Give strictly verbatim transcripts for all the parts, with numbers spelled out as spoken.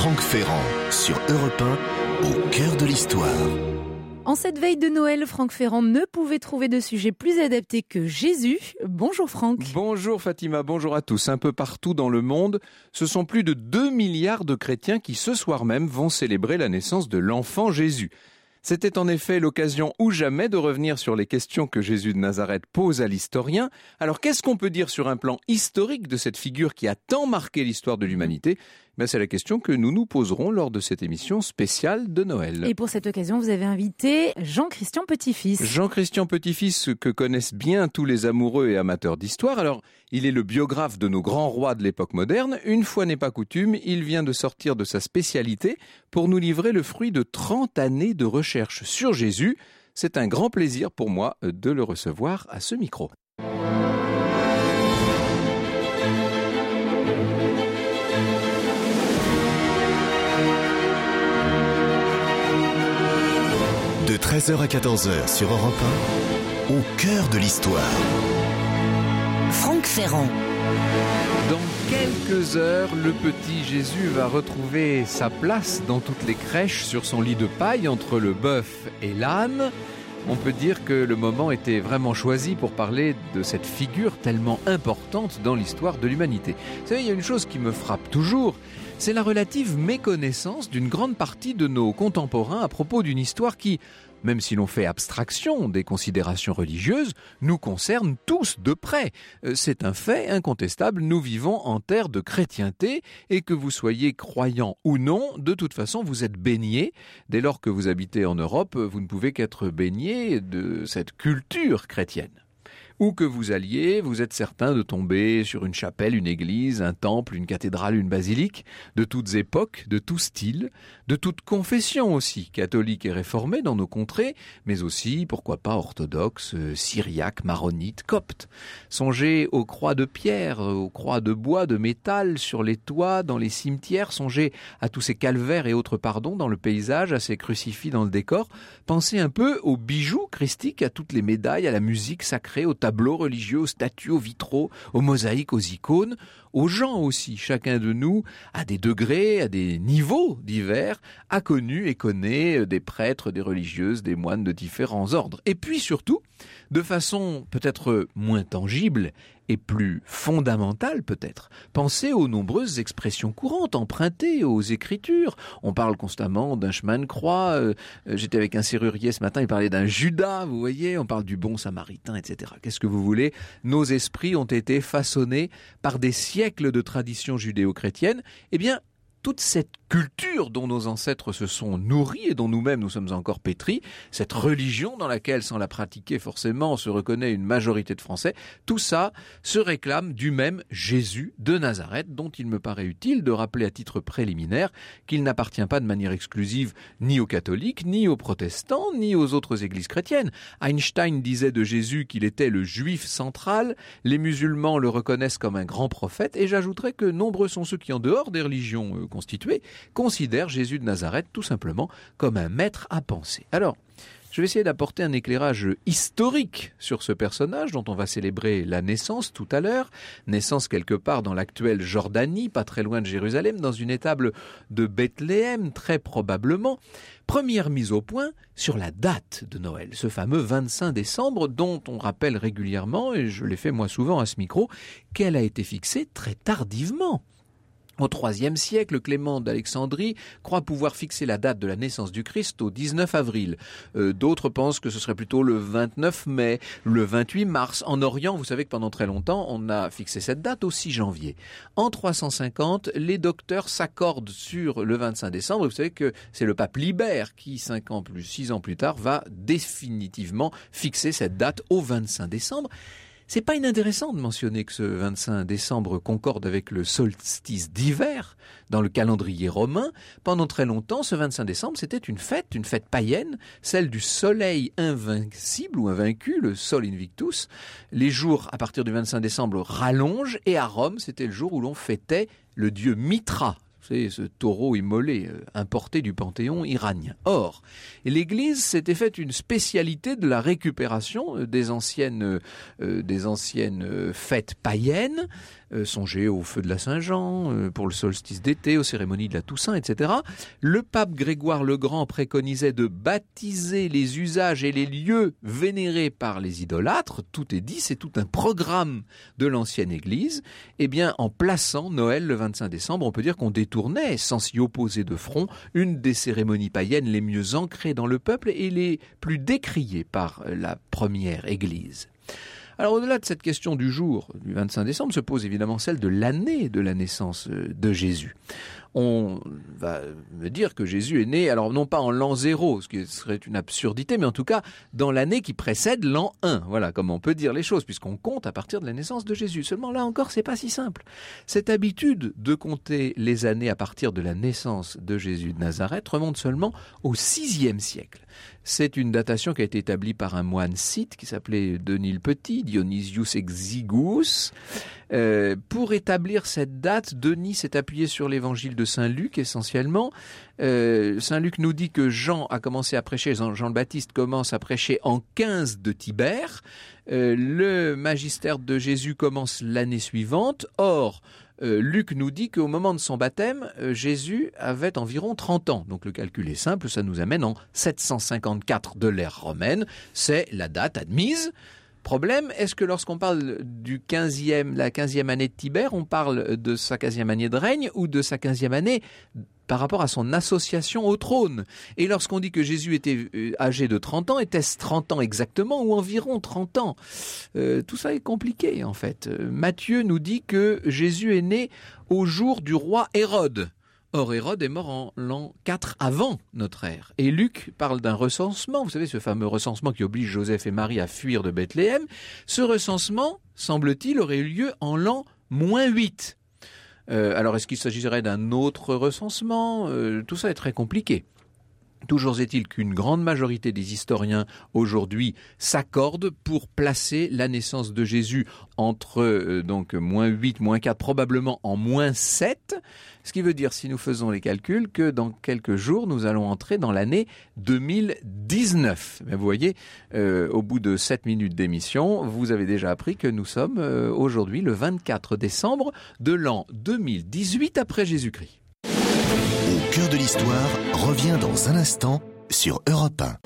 Franck Ferrand sur Europe un, au cœur de l'histoire. En cette veille de Noël, Franck Ferrand ne pouvait trouver de sujet plus adapté que Jésus. Bonjour Franck. Bonjour Fatima, bonjour à tous. Un peu partout dans le monde, ce sont plus de deux milliards de chrétiens qui ce soir même vont célébrer la naissance de l'enfant Jésus. C'était en effet l'occasion ou jamais de revenir sur les questions que Jésus de Nazareth pose à l'historien. Alors qu'est-ce qu'on peut dire sur un plan historique de cette figure qui a tant marqué l'histoire de l'humanité ? Ben, c'est la question que nous nous poserons lors de cette émission spéciale de Noël. Et pour cette occasion, vous avez invité Jean-Christian Petit-Fils. Jean-Christian Petit-Fils, que connaissent bien tous les amoureux et amateurs d'histoire. Alors, il est le biographe de nos grands rois de l'époque moderne. Une fois n'est pas coutume, il vient de sortir de sa spécialité pour nous livrer le fruit de trente années de recherche sur Jésus. C'est un grand plaisir pour moi de le recevoir à ce micro. De treize heures à quatorze heures sur Europe un, au cœur de l'histoire. Franck Ferrand. Dans quelques heures, le petit Jésus va retrouver sa place dans toutes les crèches sur son lit de paille entre le bœuf et l'âne. On peut dire que le moment était vraiment choisi pour parler de cette figure tellement importante dans l'histoire de l'humanité. Vous savez, il y a une chose qui me frappe toujours, c'est la relative méconnaissance d'une grande partie de nos contemporains à propos d'une histoire qui, même si l'on fait abstraction des considérations religieuses, nous concerne tous de près. C'est un fait incontestable, nous vivons en terre de chrétienté et que vous soyez croyant ou non, de toute façon vous êtes baigné. Dès lors que vous habitez en Europe, vous ne pouvez qu'être baigné de cette culture chrétienne. Où que vous alliez, vous êtes certain de tomber sur une chapelle, une église, un temple, une cathédrale, une basilique, de toutes époques, de tout style, de toute confession aussi, catholique et réformée dans nos contrées, mais aussi, pourquoi pas, orthodoxe, syriaque, maronite, copte. Songez aux croix de pierre, aux croix de bois, de métal, sur les toits, dans les cimetières, songez à tous ces calvaires et autres pardons dans le paysage, à ces crucifix dans le décor. Pensez un peu aux bijoux christiques, à toutes les médailles, à la musique sacrée, aux tableaux religieux, aux statues, aux vitraux, aux mosaïques, aux icônes, aux gens aussi. Chacun de nous a des degrés, a des niveaux divers, a connu et connaît des prêtres, des religieuses, des moines de différents ordres. Et puis surtout, de façon peut-être moins tangible et plus fondamentale peut-être, pensez aux nombreuses expressions courantes empruntées aux Écritures. On parle constamment d'un chemin de croix. Euh, j'étais avec un serrurier ce matin, il parlait d'un Judas, vous voyez. On parle du bon samaritain, et cetera. Qu'est-ce que vous voulez ? Nos esprits ont été façonnés par des siècles de tradition judéo-chrétienne. Eh bien, toute cette culture dont nos ancêtres se sont nourris et dont nous-mêmes nous sommes encore pétris, cette religion dans laquelle, sans la pratiquer forcément, se reconnaît une majorité de Français, tout ça se réclame du même Jésus de Nazareth, dont il me paraît utile de rappeler à titre préliminaire qu'il n'appartient pas de manière exclusive ni aux catholiques, ni aux protestants, ni aux autres églises chrétiennes. Einstein disait de Jésus qu'il était le juif central, les musulmans le reconnaissent comme un grand prophète, et j'ajouterais que nombreux sont ceux qui, en dehors des religions euh, constituées, considère Jésus de Nazareth tout simplement comme un maître à penser. Alors, je vais essayer d'apporter un éclairage historique sur ce personnage dont on va célébrer la naissance tout à l'heure. Naissance quelque part dans l'actuelle Jordanie, pas très loin de Jérusalem, dans une étable de Bethléem, très probablement. Première mise au point sur la date de Noël, ce fameux vingt-cinq décembre dont on rappelle régulièrement, et je l'ai fait moi souvent à ce micro, qu'elle a été fixée très tardivement. Au troisième siècle, Clément d'Alexandrie croit pouvoir fixer la date de la naissance du Christ au dix-neuf avril. Euh, d'autres pensent que ce serait plutôt le vingt-neuf mai, le vingt-huit mars. En Orient, vous savez que pendant très longtemps, on a fixé cette date au six janvier. En trois cent cinquante, les docteurs s'accordent sur le vingt-cinq décembre. Vous savez que c'est le pape Libère qui, cinq ans plus, six ans plus tard, va définitivement fixer cette date au vingt-cinq décembre. C'est pas inintéressant de mentionner que ce vingt-cinq décembre concorde avec le solstice d'hiver dans le calendrier romain. Pendant très longtemps, ce vingt-cinq décembre, c'était une fête, une fête païenne, celle du soleil invincible ou invaincu, le Sol Invictus. Les jours à partir du vingt-cinq décembre rallongent et à Rome, c'était le jour où l'on fêtait le dieu Mitra. C'est ce taureau immolé, euh, importé du panthéon iranien. Or, l'Église s'était faite une spécialité de la récupération euh, des anciennes, euh, des anciennes euh, fêtes païennes, Euh, songez au feu de la Saint-Jean, euh, pour le solstice d'été, aux cérémonies de la Toussaint, et cetera. Le pape Grégoire le Grand préconisait de baptiser les usages et les lieux vénérés par les idolâtres. Tout est dit, c'est tout un programme de l'ancienne Église. Eh bien, en plaçant Noël le vingt-cinq décembre, on peut dire qu'on détournait, sans s'y opposer de front, une des cérémonies païennes les mieux ancrées dans le peuple et les plus décriées par la première Église. Alors au-delà de cette question du jour, du vingt-cinq décembre, se pose évidemment celle de l'année de la naissance de Jésus. On va me dire que Jésus est né, alors non pas en l'an zéro, ce qui serait une absurdité, mais en tout cas dans l'année qui précède l'an un. Voilà comme on peut dire les choses, puisqu'on compte à partir de la naissance de Jésus. Seulement là encore, c'est pas si simple. Cette habitude de compter les années à partir de la naissance de Jésus de Nazareth remonte seulement au sixième siècle. C'est une datation qui a été établie par un moine scythe qui s'appelait Denis le Petit, Dionysius Exiguus. Euh, pour établir cette date, Denis s'est appuyé sur l'évangile de Saint Luc essentiellement. Euh, Saint Luc nous dit que Jean a commencé à prêcher, Jean, Jean le Baptiste commence à prêcher en quinze de Tibère. Euh, le magistère de Jésus commence l'année suivante. Or, Euh, Luc nous dit qu'au moment de son baptême, euh, Jésus avait environ trente ans. Donc le calcul est simple, ça nous amène en sept cent cinquante-quatre de l'ère romaine. C'est la date admise. Problème, est-ce que lorsqu'on parle du quinzième, la quinzième année de Tibère, on parle de sa quinzième année de règne ou de sa quinzième année par rapport à son association au trône? Et lorsqu'on dit que Jésus était âgé de trente ans, était-ce trente ans exactement ou environ trente ans? euh, Tout ça est compliqué en fait. Matthieu nous dit que Jésus est né au jour du roi Hérode. Or, Hérode est mort en l'an quatre avant notre ère. Et Luc parle d'un recensement, vous savez, ce fameux recensement qui oblige Joseph et Marie à fuir de Bethléem. Ce recensement, semble-t-il, aurait eu lieu en l'an moins huit. Euh, alors, est-ce qu'il s'agirait d'un autre recensement? euh, Tout ça est très compliqué. Toujours est-il qu'une grande majorité des historiens aujourd'hui s'accordent pour placer la naissance de Jésus entre euh, donc moins huit, moins quatre, probablement en moins sept, ce qui veut dire, si nous faisons les calculs, que dans quelques jours, nous allons entrer dans l'année deux mille dix-neuf. Mais vous voyez, euh, au bout de sept minutes d'émission, vous avez déjà appris que nous sommes euh, aujourd'hui le vingt-quatre décembre de l'an deux mille dix-huit après Jésus-Christ. Au cœur de l'histoire revient dans un instant sur Europe un.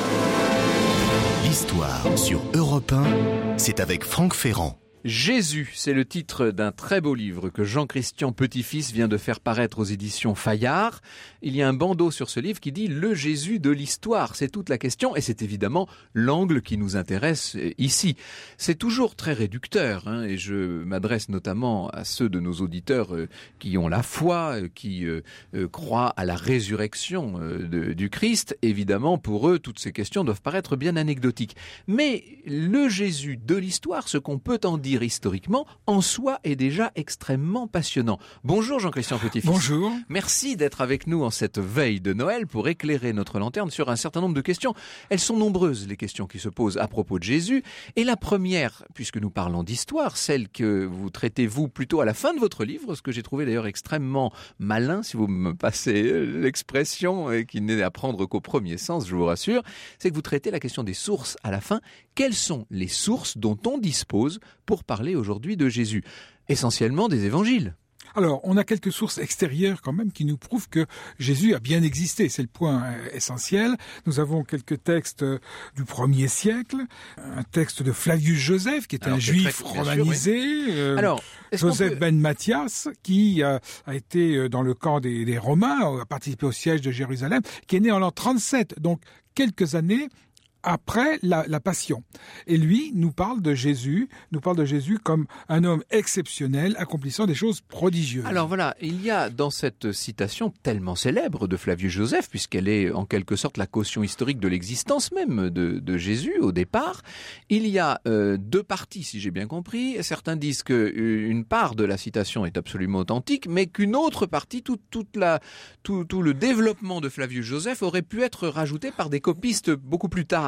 L'histoire sur Europe un, c'est avec Franck Ferrand. Jésus, c'est le titre d'un très beau livre que Jean-Christian Petit-Fils vient de faire paraître aux éditions Fayard. Il y a un bandeau sur ce livre qui dit « Le Jésus de l'histoire ». C'est toute la question et c'est évidemment l'angle qui nous intéresse ici. C'est toujours très réducteur hein, et je m'adresse notamment à ceux de nos auditeurs euh, qui ont la foi, euh, qui euh, euh, croient à la résurrection euh, de, du Christ. Évidemment, pour eux, toutes ces questions doivent paraître bien anecdotiques. Mais le Jésus de l'histoire, ce qu'on peut en dire historiquement, en soi est déjà extrêmement passionnant. Bonjour Jean-Christian Petit-Fils. Bonjour. Merci d'être avec nous en cette veille de Noël pour éclairer notre lanterne sur un certain nombre de questions. Elles sont nombreuses, les questions qui se posent à propos de Jésus. Et la première, puisque nous parlons d'histoire, celle que vous traitez vous plutôt à la fin de votre livre, ce que j'ai trouvé d'ailleurs extrêmement malin, si vous me passez l'expression, et qui n'est à prendre qu'au premier sens, je vous rassure, c'est que vous traitez la question des sources à la fin. Quelles sont les sources dont on dispose pour parler aujourd'hui de Jésus? Essentiellement des évangiles. Alors, on a quelques sources extérieures quand même qui nous prouvent que Jésus a bien existé. C'est le point euh, essentiel. Nous avons quelques textes euh, du premier siècle, un texte de Flavius Joseph, qui était Alors, un juif très, romanisé. Sûr, oui. euh, Alors, Joseph peut... ben Matthias, qui euh, a été dans le camp des, des Romains, a participé au siège de Jérusalem, qui est né en l'an trente-sept, donc quelques années après la, la Passion. Et lui nous parle de Jésus, nous parle de Jésus comme un homme exceptionnel, accomplissant des choses prodigieuses. Alors voilà, il y a dans cette citation tellement célèbre de Flavius Joseph, puisqu'elle est en quelque sorte la caution historique de l'existence même de, de Jésus au départ, il y a euh, deux parties, si j'ai bien compris. Certains disent qu'une part de la citation est absolument authentique, mais qu'une autre partie, tout, toute la, tout, tout le développement de Flavius Joseph aurait pu être rajouté par des copistes beaucoup plus tard.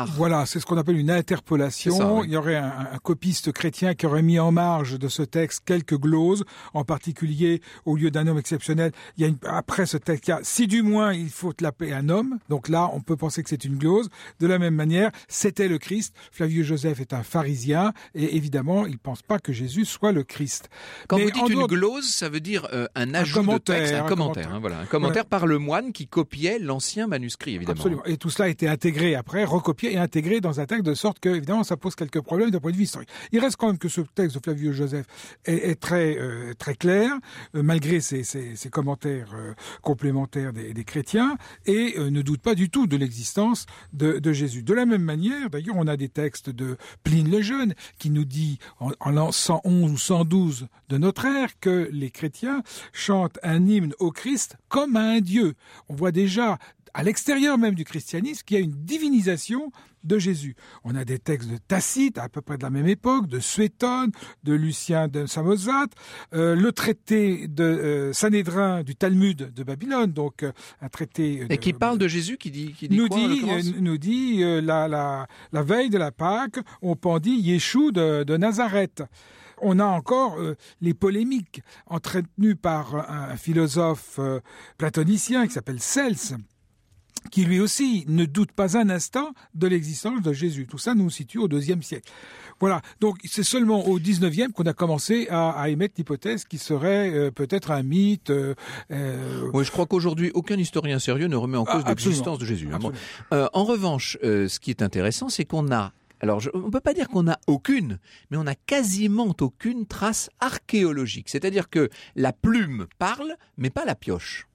part. Voilà, c'est ce qu'on appelle une interpolation. Ça, oui. Il y aurait un, un copiste chrétien qui aurait mis en marge de ce texte quelques gloses, en particulier au lieu d'un homme exceptionnel. Il y a une, après ce texte, il y a si du moins il faut l'appeler un homme. Donc là, on peut penser que c'est une glose. De la même manière, c'était le Christ. Flavius Joseph est un pharisien et évidemment, il ne pense pas que Jésus soit le Christ. Quand Mais vous dites en une dehors... glose, ça veut dire euh, un ajout un de texte, un commentaire, commentaire. un Hein, voilà, un commentaire voilà. par le moine qui copiait l'ancien manuscrit, évidemment. Absolument. Et tout cela a été intégré après, recopié et intégré dans un texte de sorte que, évidemment, ça pose quelques problèmes d'un point de vue historique. Il reste quand même que ce texte de Flavius Joseph est, est très euh, très clair, euh, malgré ses, ses, ses commentaires euh, complémentaires des, des chrétiens, et euh, ne doute pas du tout de l'existence de, de Jésus. De la même manière, d'ailleurs, on a des textes de Pline le Jeune qui nous dit, en, en l'an cent onze ou cent douze de notre ère, que les chrétiens chantent un hymne au Christ comme à un Dieu. On voit déjà, à l'extérieur même du christianisme, qu'il y a une divinisation de Jésus. On a des textes de Tacite, à peu près de la même époque, de Suétone, de Lucien de Samosate, euh, le traité de euh, Sanhédrin du Talmud de Babylone, donc euh, un traité... De, Et qui parle de Jésus, qui dit, qui dit nous, quoi, en dit, l'occurrence ? euh, nous dit, euh, la, la, la veille de la Pâque, on pendit Yeshua de, de Nazareth. On a encore euh, les polémiques entretenues par un, un philosophe euh, platonicien qui s'appelle Cels, qui lui aussi ne doute pas un instant de l'existence de Jésus. Tout ça nous situe au deuxième siècle. Voilà, donc c'est seulement au dix-neuvième qu'on a commencé à, à émettre l'hypothèse qui serait euh, peut-être un mythe. Euh, euh... Oui, je crois qu'aujourd'hui, aucun historien sérieux ne remet en cause Ah, l'existence de Jésus. Hein. Bon. Absolument. Euh, en revanche, euh, ce qui est intéressant, c'est qu'on a... Alors, je, on ne peut pas dire qu'on n'a aucune, mais on a quasiment aucune trace archéologique. C'est-à-dire que la plume parle, mais pas la pioche.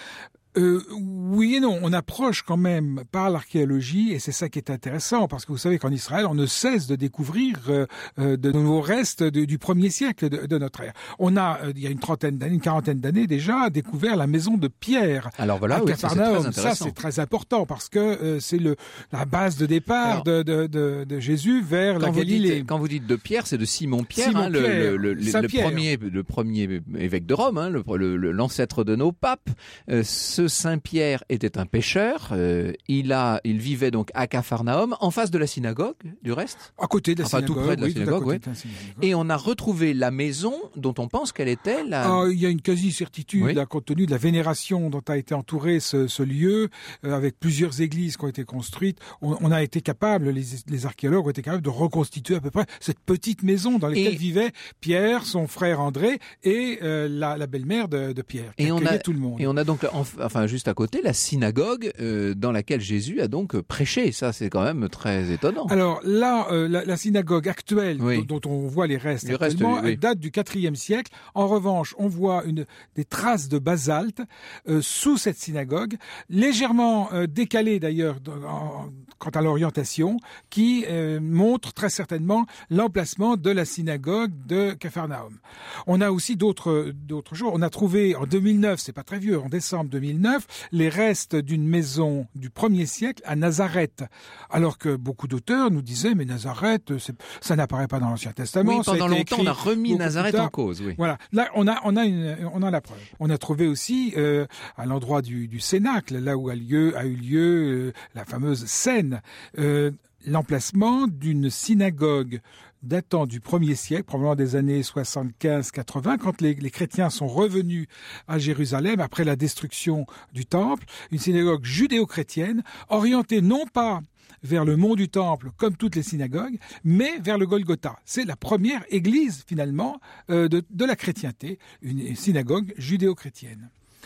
Euh, oui et non, on approche quand même par l'archéologie et c'est ça qui est intéressant parce que vous savez qu'en Israël on ne cesse de découvrir euh, euh, de nouveaux restes de, du premier siècle de, de notre ère. On a, euh, il y a une trentaine d'années, une quarantaine d'années déjà, découvert la maison de Pierre. Alors voilà, à oui, ça, c'est très Capharnaüm. intéressant. Ça c'est très important parce que euh, c'est le la base de départ Alors, de, de, de, de Jésus vers quand la vous Galilée. Dites, quand vous dites de Pierre, c'est de Simon Pierre, Simon hein, le, Pierre, le, le, le, premier, le premier évêque de Rome, hein, le, le, l'ancêtre de nos papes. Euh, ce Saint Pierre était un pêcheur. Euh, il a, il vivait donc à Capharnaüm, en face de la synagogue, du reste. À côté de la enfin, synagogue. tout près de la oui, synagogue, oui. synagogue. Et on a retrouvé la maison dont on pense qu'elle était la. Ah, il y a une quasi-certitude, oui. là, compte tenu de la vénération dont a été entouré ce, ce lieu, euh, avec plusieurs églises qui ont été construites. On, on a été capable, les, les archéologues ont été capables de reconstituer à peu près cette petite maison dans laquelle et... vivaient Pierre, son frère André et euh, la, la belle-mère de, de Pierre, qui et on a tout le monde. Et on a donc, enfin, juste à côté, la synagogue euh, dans laquelle Jésus a donc prêché. Ça, c'est quand même très étonnant. Alors là, euh, la, la synagogue actuelle, oui. dont, dont on voit les restes les actuellement, restes, oui. elle date du quatrième siècle. En revanche, on voit une, des traces de basalte euh, sous cette synagogue, légèrement euh, décalées d'ailleurs en, quant à l'orientation, qui euh, montre très certainement l'emplacement de la synagogue de Capharnaüm. On a aussi d'autres d'autres jours. On a trouvé en deux mille neuf, c'est pas très vieux, en décembre deux mille neuf, les restes d'une maison du premier siècle à Nazareth. Alors que beaucoup d'auteurs nous disaient, mais Nazareth, c'est, ça n'apparaît pas dans l'Ancien Testament. Oui, pendant longtemps, on a remis Nazareth en cause. Oui. Voilà. Là, on a, on a une, on a la preuve. On a trouvé aussi euh, à l'endroit du, du Cénacle, là où a lieu, a eu lieu euh, la fameuse scène, euh, l'emplacement d'une synagogue datant du premier siècle, probablement des années soixante-quinze quatre-vingts, quand les, les chrétiens sont revenus à Jérusalem après la destruction du temple, une synagogue judéo-chrétienne orientée non pas vers le mont du Temple, comme toutes les synagogues, mais vers le Golgotha. C'est la première église, finalement, euh, de, de la chrétienté, une synagogue judéo-chrétienne.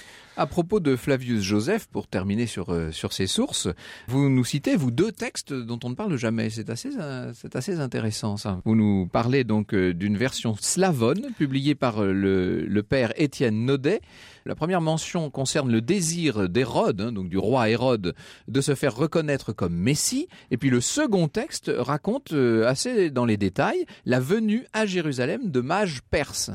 À propos de Flavius Joseph, pour terminer sur euh, sur ses sources, vous nous citez, vous, deux textes dont on ne parle jamais. C'est assez, euh, c'est assez intéressant, ça. Vous nous parlez donc euh, d'une version slavonne, publiée par euh, le, le père Étienne Naudet. La première mention concerne le désir d'Hérode, hein, donc du roi Hérode, de se faire reconnaître comme Messie. Et puis le second texte raconte, euh, assez dans les détails, la venue à Jérusalem de mages perses.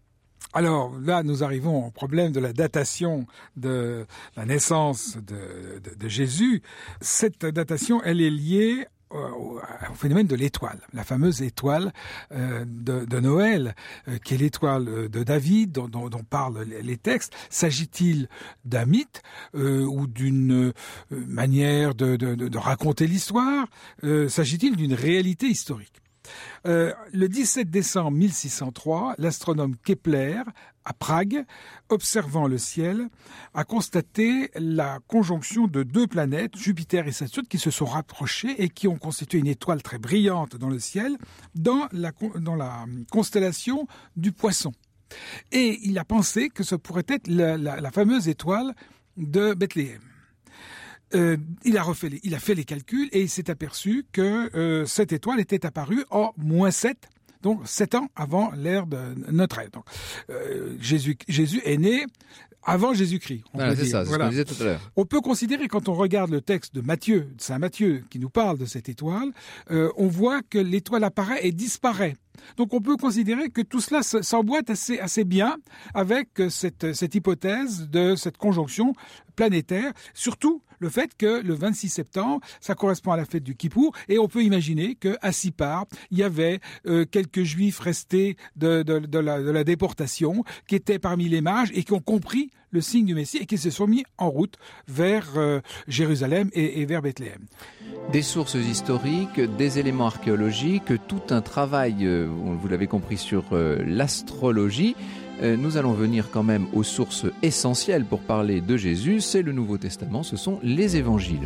Alors là, nous arrivons au problème de la datation de la naissance de, de, de Jésus. Cette datation, elle est liée au, au phénomène de l'étoile, la fameuse étoile euh, de, de Noël, euh, qui est l'étoile de David, dont, dont, dont parlent les textes. S'agit-il d'un mythe euh, ou d'une euh, manière de, de, de, de raconter l'histoire? euh, S'agit-il d'une réalité historique? Euh, le dix-sept décembre mille six cent trois, l'astronome Kepler, à Prague, observant le ciel, a constaté la conjonction de deux planètes, Jupiter et Saturne, qui se sont rapprochées et qui ont constitué une étoile très brillante dans le ciel, dans la, dans la constellation du Poisson. Et il a pensé que ce pourrait être la, la, la fameuse étoile de Bethléem. Euh, il a refait, les, il a fait les calculs et il s'est aperçu que euh, cette étoile était apparue en moins sept, donc sept ans avant l'ère de notre ère. Donc, euh, Jésus, Jésus est né avant Jésus-Christ. On voilà, peut c'est dire. ça, c'est voilà. ce qu'on disait tout à l'heure. On peut considérer, quand on regarde le texte de Matthieu, de Saint Matthieu, qui nous parle de cette étoile, euh, on voit que l'étoile apparaît et disparaît. Donc on peut considérer que tout cela s'emboîte assez, assez bien avec cette, cette hypothèse de cette conjonction planétaire, surtout le fait que le vingt-six septembre, ça correspond à la fête du Kippour, et on peut imaginer qu'à Sipar, il y avait euh, quelques juifs restés de, de, de, la, de la déportation, qui étaient parmi les mages et qui ont compris le signe du Messie et qui se sont mis en route vers euh, Jérusalem et, et vers Bethléem. Des sources historiques, des éléments archéologiques, tout un travail, euh, vous l'avez compris, sur euh, l'astrologie. Euh, nous allons venir quand même aux sources essentielles pour parler de Jésus. C'est le Nouveau Testament, ce sont les évangiles.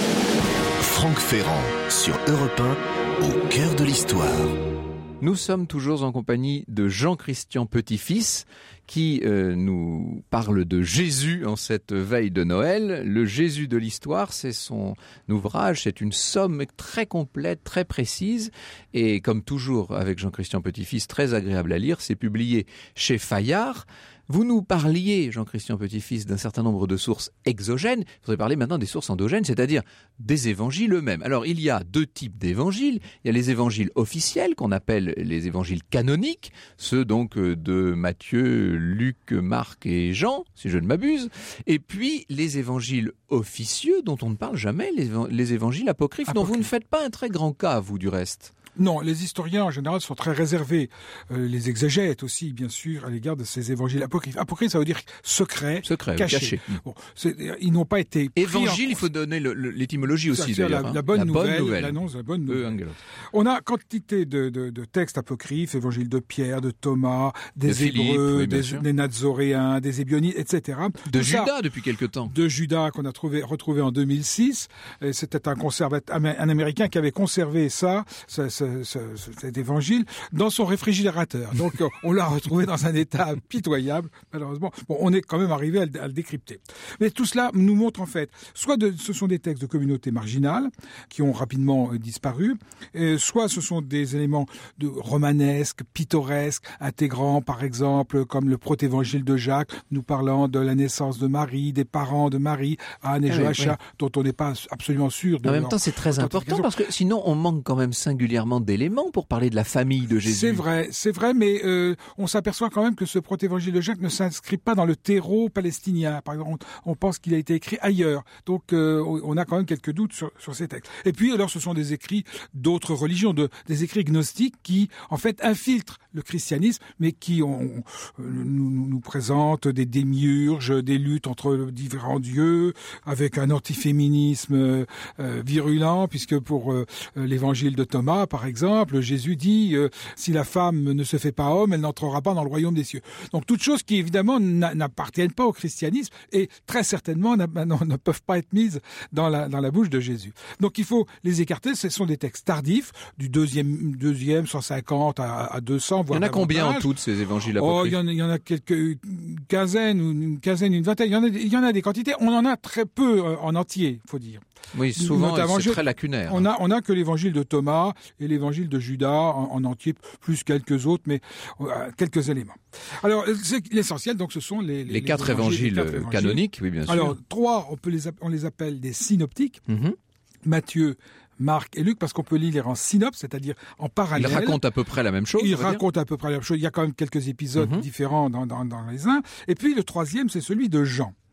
Franck Ferrand sur Europe un, au cœur de l'histoire. Nous sommes toujours en compagnie de Jean-Christian Petit-Fils qui euh, nous parle de Jésus en cette veille de Noël. Le Jésus de l'histoire, c'est son ouvrage, c'est une somme très complète, très précise et comme toujours avec Jean-Christian Petit-Fils, très agréable à lire. C'est publié chez Fayard. Vous nous parliez, Jean-Christian Petit-Fils, d'un certain nombre de sources exogènes. Il faudrait parler maintenant des sources endogènes, c'est-à-dire des évangiles eux-mêmes. Alors, il y a deux types d'évangiles. Il y a les évangiles officiels, qu'on appelle les évangiles canoniques, ceux donc de Matthieu, Luc, Marc et Jean, si je ne m'abuse. Et puis, les évangiles officieux, dont on ne parle jamais, les, les évangiles apocryphes, dont vous ne faites pas un très grand cas, vous, du reste. Non, les historiens en général sont très réservés, euh, les exégètes aussi, bien sûr, à l'égard de ces évangiles apocryphes. Apocryphes, ça veut dire secret, secret caché. caché. Bon, c'est, ils n'ont pas été pris évangile, en... il faut donner le, le, l'étymologie aussi, c'est d'ailleurs. La, hein. la, bonne, la nouvelle, bonne nouvelle, l'annonce de la bonne nouvelle. Euh, On a quantité de, de, de textes apocryphes, évangile de Pierre, de Thomas, des de Hébreux, Philippe, oui, des, des Nazoréens, des Ébionites, et cetera. De Tout Judas ça, depuis quelque temps. De Judas qu'on a trouvé, retrouvé en deux mille six. Et c'était un conservateur, un Américain qui avait conservé ça, ce, ce, ce, cet évangile, dans son réfrigérateur. Donc, on l'a retrouvé dans un état pitoyable, malheureusement. Bon, on est quand même arrivé à le, à le décrypter. Mais tout cela nous montre en fait, soit de, ce sont des textes de communautés marginales qui ont rapidement euh, disparu, euh, soit ce sont des éléments de romanesques, pittoresques, intégrant par exemple, comme le protévangile de Jacques, nous parlant de la naissance de Marie, des parents de Marie, Anne et ah Joachim, oui, oui. dont on n'est pas absolument sûr. De en même leur, temps, c'est très important parce que sinon, on manque quand même singulièrement d'éléments pour parler de la famille de Jésus. C'est vrai, c'est vrai, mais euh, on s'aperçoit quand même que ce protévangile de Jacques ne s'inscrit pas dans le terreau palestinien. Par exemple, on, on pense qu'il a été écrit ailleurs. Donc, euh, on a quand même quelques doutes sur, sur ces textes. Et puis, alors, ce sont des écrits d'autres religions, de, des écrits gnostiques qui, en fait, infiltrent le christianisme, mais qui ont, euh, nous, nous présentent des démiurges, des luttes entre différents dieux, avec un antiféminisme euh, euh, virulent, puisque pour euh, l'évangile de Thomas, par exemple, Jésus dit euh, si la femme ne se fait pas homme, elle n'entrera pas dans le royaume des cieux. Donc toutes choses qui évidemment n'appartiennent pas au christianisme et très certainement ne peuvent pas être mises dans la, dans la bouche de Jésus. Donc il faut les écarter. Ce sont des textes tardifs du deuxième, deuxième cent cinquante à, à deux cents. Voire il y en a davantage. Combien en tout ces évangiles apocryphes? Oh, il y en a, il y en a quelques une quinzaine ou une quinzaine, une vingtaine. Il y en a, il y en a des quantités. On en a très peu en entier, faut dire. Oui, souvent c'est très lacunaire. On a, on a que l'évangile de Thomas et l'évangile de Judas en, en entier, plus quelques autres, mais euh, quelques éléments. Alors, c'est l'essentiel, donc ce sont les, les, les, quatre, les évangiles, les quatre évangiles canoniques, oui, bien sûr. Alors, trois, on peut les, on les appelle des synoptiques. Mm-hmm. Matthieu, Marc et Luc, parce qu'on peut lire en synopse, c'est-à-dire en parallèle. Ils racontent à peu près la même chose. Ils racontent à peu près la même chose. Il y a quand même quelques épisodes mm-hmm. différents dans, dans, dans les uns. Et puis, le troisième, c'est celui de Jean.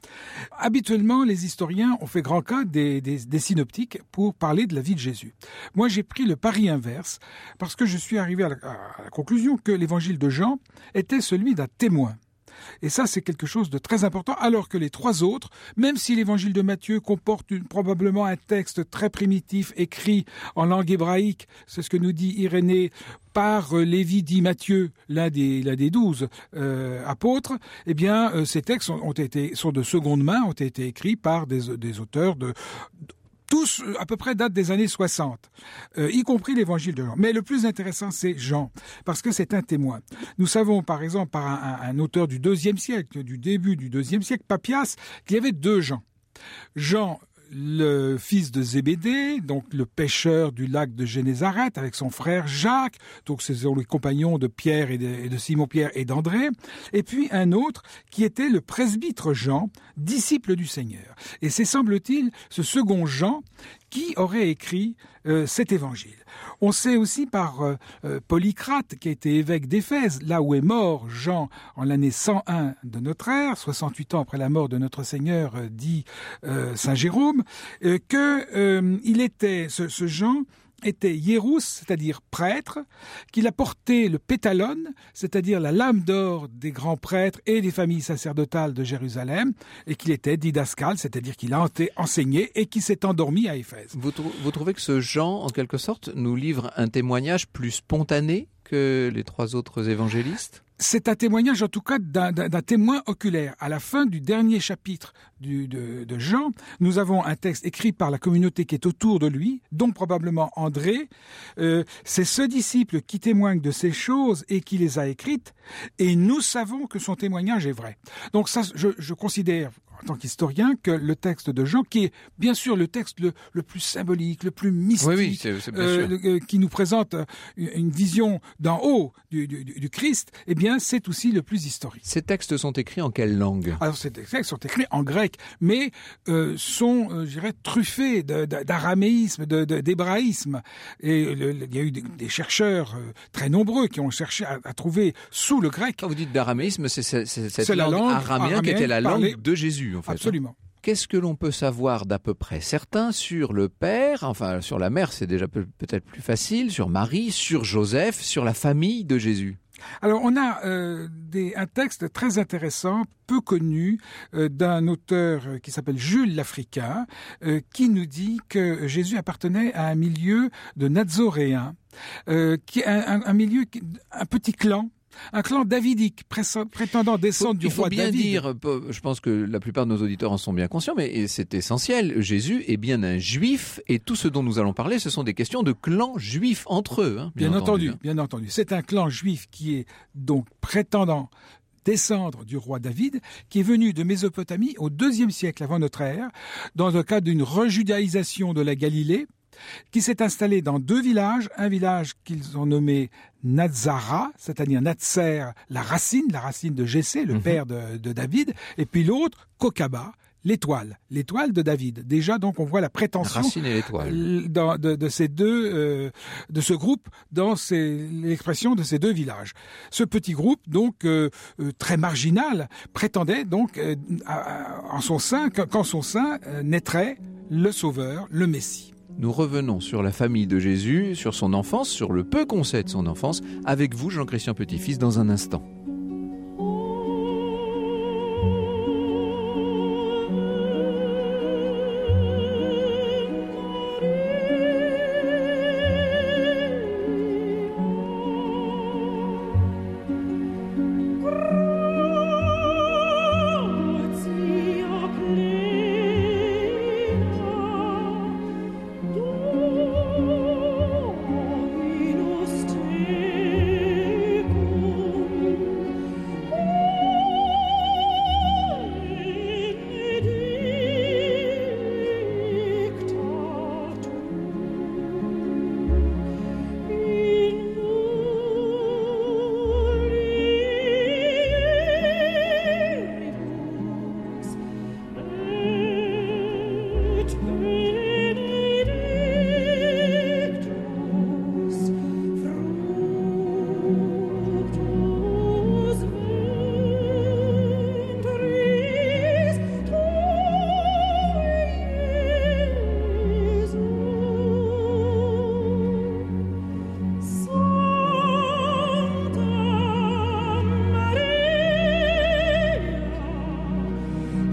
Habituellement, les historiens ont fait grand cas des, des, des synoptiques pour parler de la vie de Jésus. Moi, j'ai pris le pari inverse parce que je suis arrivé à la, à la conclusion que l'évangile de Jean était celui d'un témoin. Et ça, c'est quelque chose de très important, alors que les trois autres, même si l'évangile de Matthieu comporte une, probablement un texte très primitif écrit en langue hébraïque, c'est ce que nous dit Irénée, par Lévi dit Matthieu, l'un des, l'un des douze euh, apôtres, eh bien, euh, ces textes ont, ont été, sont de seconde main, ont été écrits par des, des auteurs de... tous à peu près datent des années soixante, euh, y compris l'évangile de Jean. Mais le plus intéressant, c'est Jean, parce que c'est un témoin. Nous savons, par exemple, par un, un, un auteur du deuxième siècle, du début du deuxième siècle, Papias, qu'il y avait deux Jean. Jean, le fils de Zébédée, donc le pêcheur du lac de Génézareth, avec son frère Jacques, donc ce sont les compagnons de Pierre et de, et de Simon-Pierre et d'André, et puis un autre qui était le presbytre Jean, disciple du Seigneur. Et c'est, semble-t-il, ce second Jean qui aurait écrit euh, cet évangile. On sait aussi par euh, euh, Polycrate, qui a été évêque d'Éphèse, là où est mort Jean en l'année cent un de notre ère, soixante-huit ans après la mort de notre Seigneur, euh, dit euh, Saint Jérôme, euh, que euh, il était, ce, ce Jean était hiérous, c'est-à-dire prêtre, qu'il a porté le pétalon, c'est-à-dire la lame d'or des grands prêtres et des familles sacerdotales de Jérusalem, et qu'il était didascale, c'est-à-dire qu'il a enseigné et qui s'est endormi à Éphèse. Vous, trou- vous trouvez que ce Jean, en quelque sorte, nous livre un témoignage plus spontané que les trois autres évangélistes ? C'est un témoignage, en tout cas, d'un, d'un, d'un témoin oculaire. À la fin du dernier chapitre du, de, de Jean, nous avons un texte écrit par la communauté qui est autour de lui, dont probablement André. Euh, c'est ce disciple qui témoigne de ces choses et qui les a écrites, et nous savons que son témoignage est vrai. Donc ça, je, je considère, en tant qu'historien, que le texte de Jean, qui est bien sûr le texte le, le plus symbolique, le plus mystique, oui, oui, c'est, c'est bien euh, sûr. Le, qui nous présente une, une vision d'en haut du, du, du Christ, eh bien, c'est aussi le plus historique. Ces textes sont écrits en quelle langue ? Alors, ces textes sont écrits en grec, mais euh, sont, euh, je dirais, truffés de, de, d'araméisme, de, de, d'hébraïsme. Et le, le, il y a eu des, des chercheurs euh, très nombreux qui ont cherché à, à trouver sous le grec. Quand vous dites d'araméisme, c'est, c'est, c'est cette C'est la langue, langue araméenne qui était la langue parlée... de Jésus, en fait. Absolument. Qu'est-ce que l'on peut savoir d'à peu près certain sur le père, enfin sur la mère, c'est déjà peut- peut-être plus facile, sur Marie, sur Joseph, sur la famille de Jésus ? Alors, on a euh, des, un texte très intéressant, peu connu, euh, d'un auteur qui s'appelle Jules l'Africain, euh, qui nous dit que Jésus appartenait à un milieu de Nazoréens, euh, qui est un, un, un milieu, un petit clan, un clan davidique prétendant descendre faut, du roi David. Il faut bien dire, je pense que la plupart de nos auditeurs en sont bien conscients, mais c'est essentiel, Jésus est bien un juif, et tout ce dont nous allons parler, ce sont des questions de clans juifs entre eux. Hein, bien, bien entendu, entendu, bien entendu. C'est un clan juif qui est donc prétendant descendre du roi David, qui est venu de Mésopotamie au deuxième siècle avant notre ère, dans le cadre d'une rejudaïsation de la Galilée, qui s'est installé dans deux villages, un village qu'ils ont nommé Nazara, c'est-à-dire Natser, la racine, la racine de Jessé, le mmh. père de, de David, et puis l'autre, Kokaba, l'étoile, l'étoile de David. Déjà, donc, on voit la prétention la racine et l'étoile. Dans, de, de ces deux, euh, de ce groupe, dans ces, l'expression de ces deux villages. Ce petit groupe, donc euh, euh, très marginal, prétendait donc euh, à, à, en son sein, qu'en son sein euh, naîtrait le Sauveur, le Messie. Nous revenons sur la famille de Jésus, sur son enfance, sur le peu qu'on sait de son enfance, avec vous, Jean-Christian Petit-Fils, dans un instant.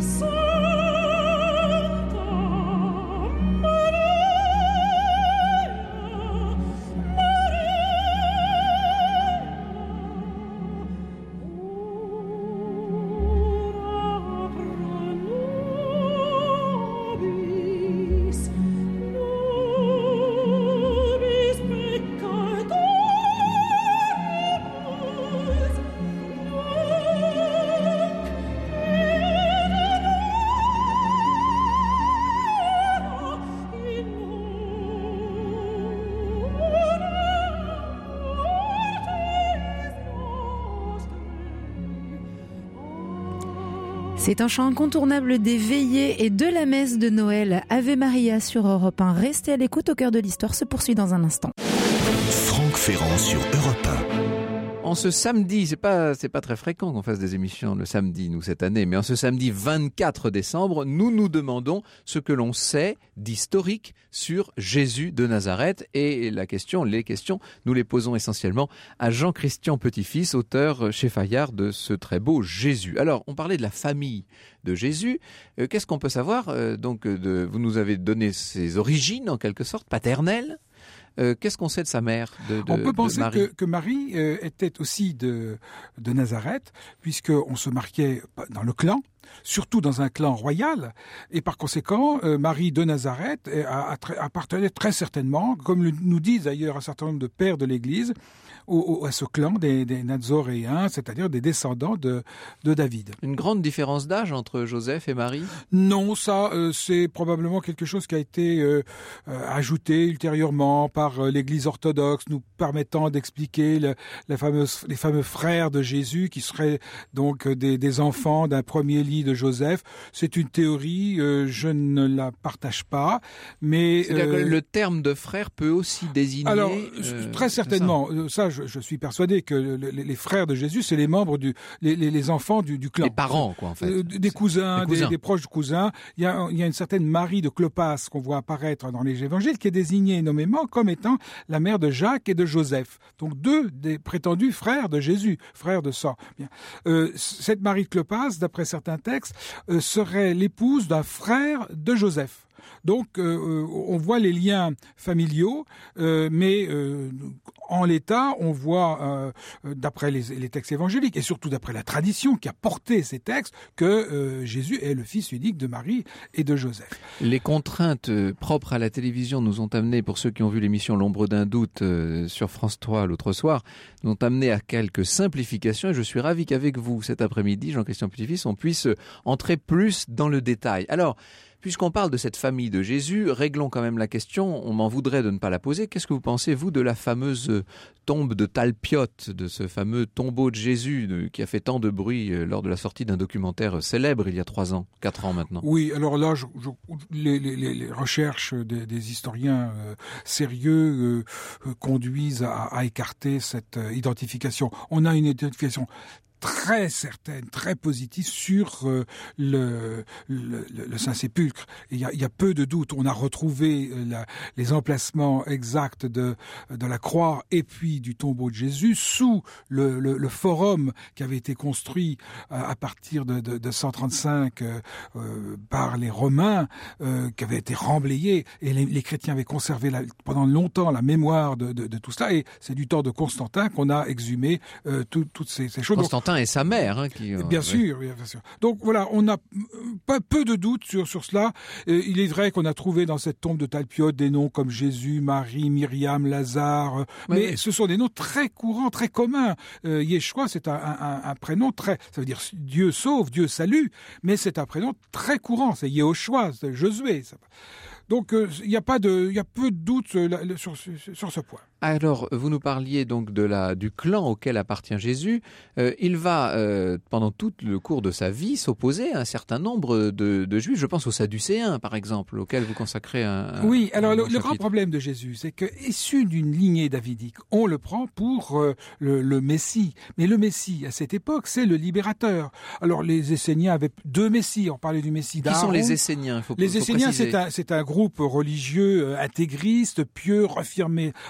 C'est un chant incontournable des veillées et de la messe de Noël. Ave Maria sur Europe un. Restez à l'écoute, Au cœur de l'histoire se poursuit dans un instant. Franck Ferrand sur Europe un. En ce samedi, c'est pas c'est pas très fréquent qu'on fasse des émissions le samedi, nous, cette année, mais en ce samedi vingt-quatre décembre, nous nous demandons ce que l'on sait d'historique sur Jésus de Nazareth. Et la question, les questions, nous les posons essentiellement à Jean-Christian Petit-Fils, auteur chez Fayard de ce très beau Jésus. Alors, on parlait de la famille de Jésus. Euh, qu'est-ce qu'on peut savoir euh, donc de, vous nous avez donné ses origines, en quelque sorte, paternelles. Euh, qu'est-ce qu'on sait de sa mère, de, de, On peut penser Marie que, que Marie euh, était aussi de, de Nazareth, puisqu'on se mariait dans le clan, surtout dans un clan royal, et par conséquent, euh, Marie de Nazareth a, a, a, appartenait très certainement, comme le, nous disent d'ailleurs un certain nombre de pères de l'Église, au, au, à ce clan des, des Nazoréens, c'est-à-dire des descendants de, de David. Une grande différence d'âge entre Joseph et Marie ? Non, ça, euh, c'est probablement quelque chose qui a été euh, euh, ajouté ultérieurement par euh, l'Église orthodoxe, nous permettant d'expliquer le, la fameuse, les fameux frères de Jésus, qui seraient donc des, des enfants d'un premier lit de Joseph. C'est une théorie, euh, je ne la partage pas, mais... C'est-à-dire euh, que le terme de frère peut aussi désigner... Alors, euh, très certainement, ça, ça je, je suis persuadé que le, les, les frères de Jésus, c'est les membres du... les, les, les enfants du, du clan. Les parents, quoi, en fait. Euh, des cousins, des, cousins. Des, des proches cousins. Il y, a, il y a une certaine Marie de Clopas qu'on voit apparaître dans les évangiles, qui est désignée nommément comme étant la mère de Jacques et de Joseph. Donc deux des prétendus frères de Jésus, frères de sang. Bien. Euh, cette Marie de Clopas, d'après certains textes, euh, serait l'épouse d'un frère de Joseph. Donc, euh, on voit les liens familiaux, euh, mais euh, en l'état, on voit, euh, d'après les, les textes évangéliques, et surtout d'après la tradition qui a porté ces textes, que euh, Jésus est le fils unique de Marie et de Joseph. Les contraintes propres à la télévision nous ont amené, pour ceux qui ont vu l'émission L'ombre d'un doute euh, sur France trois l'autre soir, nous ont amené à quelques simplifications, et je suis ravi qu'avec vous, cet après-midi, Jean-Christian Petit-Fils, on puisse entrer plus dans le détail. Alors, puisqu'on parle de cette famille de Jésus, réglons quand même la question, on m'en voudrait de ne pas la poser. Qu'est-ce que vous pensez, vous, de la fameuse tombe de Talpiote, de ce fameux tombeau de Jésus de, qui a fait tant de bruit euh, lors de la sortie d'un documentaire célèbre il y a trois ans, quatre ans maintenant? Oui, alors là, je, je, les, les, les recherches des, des historiens euh, sérieux euh, conduisent à, à écarter cette euh, identification. On a une identification très certaine, très positive sur euh, le, le, le Saint-Sépulcre. Il y a, il y a peu de doute. On a retrouvé la, les emplacements exacts de, de la croix et puis du tombeau de Jésus sous le, le, le forum qui avait été construit euh, à partir de, de, de cent trente-cinq euh, euh, par les Romains, euh, qui avait été remblayé, et les, les chrétiens avaient conservé la, pendant longtemps la mémoire de, de, de tout cela, et c'est du temps de Constantin qu'on a exhumé euh, tout, toutes ces, ces choses. Constantin et sa mère, hein, qui. Bien euh, sûr, oui. bien sûr. Donc voilà, on a pas peu de doutes sur sur cela. Euh, il est vrai qu'on a trouvé dans cette tombe de Talpiote des noms comme Jésus, Marie, Myriam, Lazare, euh, oui, mais oui. ce sont des noms très courants, très communs. Euh, Yeshua, c'est un, un, un prénom très, ça veut dire Dieu sauve, Dieu salue, mais c'est un prénom très courant. C'est Yehoshua, c'est Josué. Ça. Donc il euh, y a pas de, il y a peu de doutes euh, sur, sur sur ce point. Alors, vous nous parliez donc de la, du clan auquel appartient Jésus. Euh, il va, euh, pendant tout le cours de sa vie, s'opposer à un certain nombre de, de juifs. Je pense aux Sadducéens, par exemple, auxquels vous consacrez un... Oui, un, alors un le, le grand problème de Jésus, c'est que, issu d'une lignée davidique, on le prend pour euh, le, le Messie. Mais le Messie, à cette époque, c'est le libérateur. Alors, les Esséniens avaient deux Messies. On parlait du Messie d'Aaron. Qui sont les Esséniens? Il faut, Les faut Esséniens, préciser. c'est un, c'est un groupe religieux euh, intégriste, pieux, renfermé, renfermé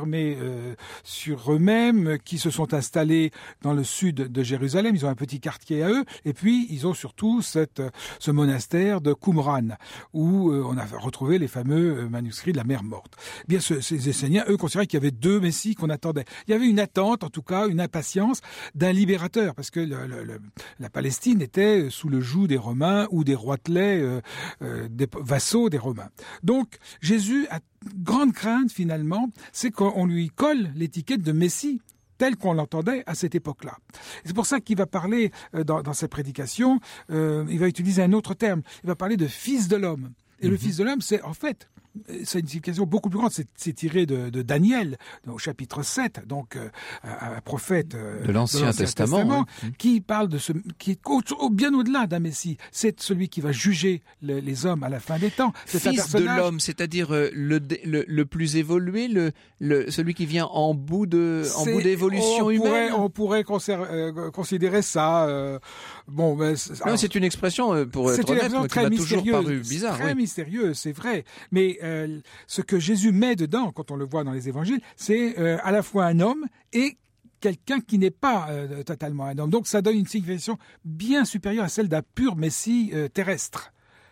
fermés euh, sur eux-mêmes, qui se sont installés dans le sud de Jérusalem. Ils ont un petit quartier à eux. Et puis, ils ont surtout cette, ce monastère de Qumran, où euh, on a retrouvé les fameux manuscrits de la mer morte. Eh bien, ce, ces Esséniens, eux, considéraient qu'il y avait deux messies qu'on attendait. Il y avait une attente, en tout cas, une impatience d'un libérateur, parce que le, le, le, la Palestine était sous le joug des Romains ou des roitelets, euh, euh, des vassaux des Romains. Donc, Jésus a grande crainte, finalement, c'est qu'on lui colle l'étiquette de Messie, tel qu'on l'entendait à cette époque-là. Et c'est pour ça qu'il va parler, euh, dans, dans ses prédications, euh, il va utiliser un autre terme, il va parler de fils de l'homme. Et mmh. le fils de l'homme, c'est en fait... c'est une signification beaucoup plus grande. C'est, c'est tiré de, de Daniel, au chapitre sept, donc euh, un, un prophète euh, de l'Ancien, de l'Ancien Testament, Testament oui. qui parle de ce, qui est au, au, bien au-delà d'un Messie. C'est celui qui va juger le, les hommes à la fin des temps. C'est Fils un personnage... de l'homme, c'est-à-dire euh, le, le, le plus évolué, le, le, celui qui vient en bout de, en bout d'évolution on humaine. Pourrait, on pourrait conser, euh, considérer ça. Euh, bon, ben, c'est, non, alors, c'est une expression euh, pour être honnête, qui m'a toujours paru bizarre. Très oui. mystérieuse, c'est vrai. Mais euh, ce que Jésus met dedans, quand on le voit dans les évangiles, c'est euh, à la fois un homme et quelqu'un qui n'est pas euh, totalement un homme. Donc ça donne une signification bien supérieure à celle d'un pur messie euh, terrestre.